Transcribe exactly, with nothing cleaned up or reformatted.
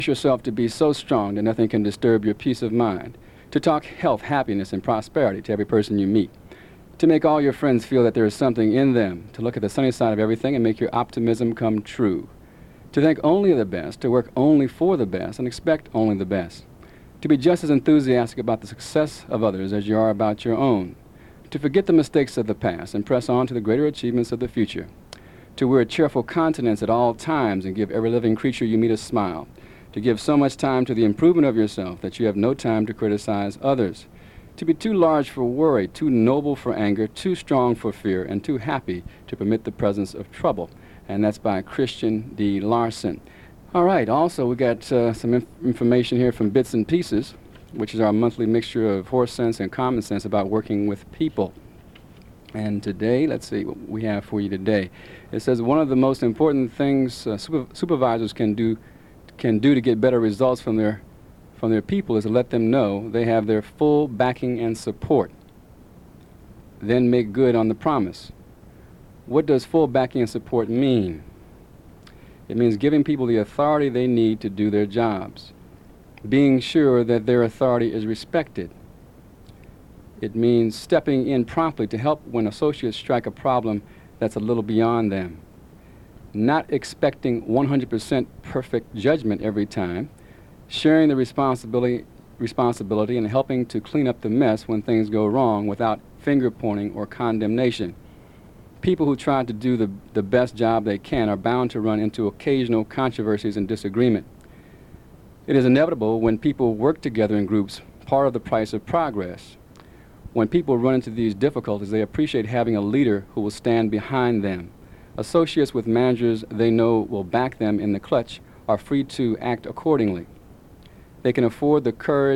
yourself to be so strong that nothing can disturb your peace of mind, to talk health, happiness, and prosperity to every person you meet, to make all your friends feel that there is something in them, to look at the sunny side of everything and make your optimism come true, to think only of the best, to work only for the best, and expect only the best, to be just as enthusiastic about the success of others as you are about your own, to forget the mistakes of the past and press on to the greater achievements of the future, to wear a cheerful countenance at all times and give every living creature you meet a smile, to give so much time to the improvement of yourself that you have no time to criticize others, to be too large for worry, too noble for anger, too strong for fear, and too happy to permit the presence of trouble. And that's by Christian D. Larson. All right, also we got uh, some inf information here from Bits and Pieces, which is our monthly mixture of horse sense and common sense about working with people. And today, let's see what we have for you today. It says one of the most important things uh, super supervisors can do can do to get better results from their from their people is to let them know they have their full backing and support. Then make good on the promise. What does full backing and support mean? It means giving people the authority they need to do their jobs, being sure that their authority is respected. It means stepping in promptly to help when associates strike a problem that's a little beyond them, not expecting one hundred percent perfect judgment every time, sharing the responsibility, responsibility and helping to clean up the mess when things go wrong without finger-pointing or condemnation. People who try to do the, the best job they can are bound to run into occasional controversies and disagreement. It is inevitable when people work together in groups, part of the price of progress. When people run into these difficulties, they appreciate having a leader who will stand behind them. Associates with managers they know will back them in the clutch are free to act accordingly. They can afford the courage